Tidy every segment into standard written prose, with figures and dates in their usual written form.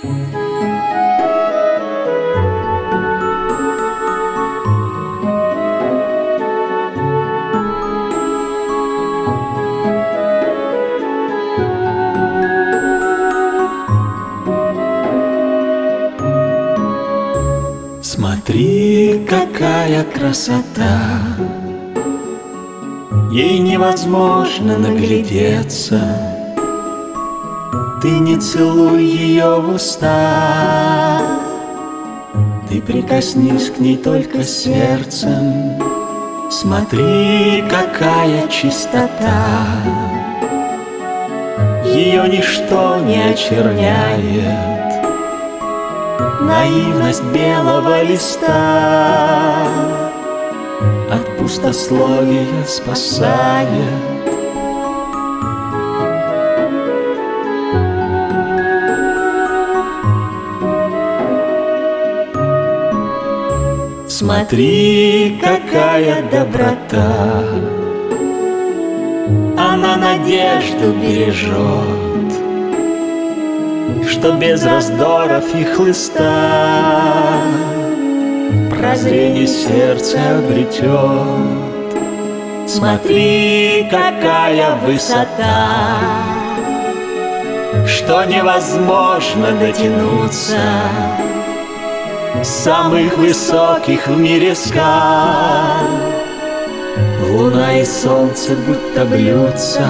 Смотри, какая красота, ей невозможно наглядеться. Ты не целуй ее в уста, ты прикоснись к ней только сердцем. Смотри, какая чистота, ее ничто не очерняет. Наивность белого листа от пустословия спасает. Смотри, какая доброта, она надежду бережет, что без раздоров и хлыста прозрение сердца обретет. Смотри, какая высота, что невозможно дотянуться самых высоких в мире скал. Луна и солнце будто блюдца,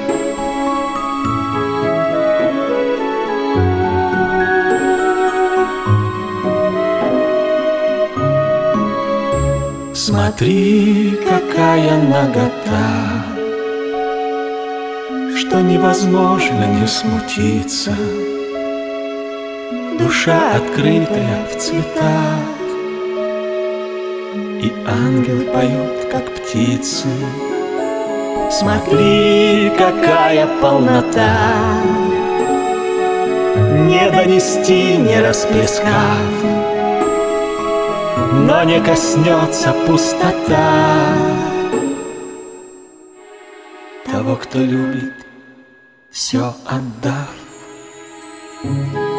смотри, какая нагота, что невозможно не смутиться. Душа открытая в цветах, и ангелы поют, как птицы. Смотри, какая полнота, не донести, не расплескав, но не коснется пустота того, кто любит, все отдав.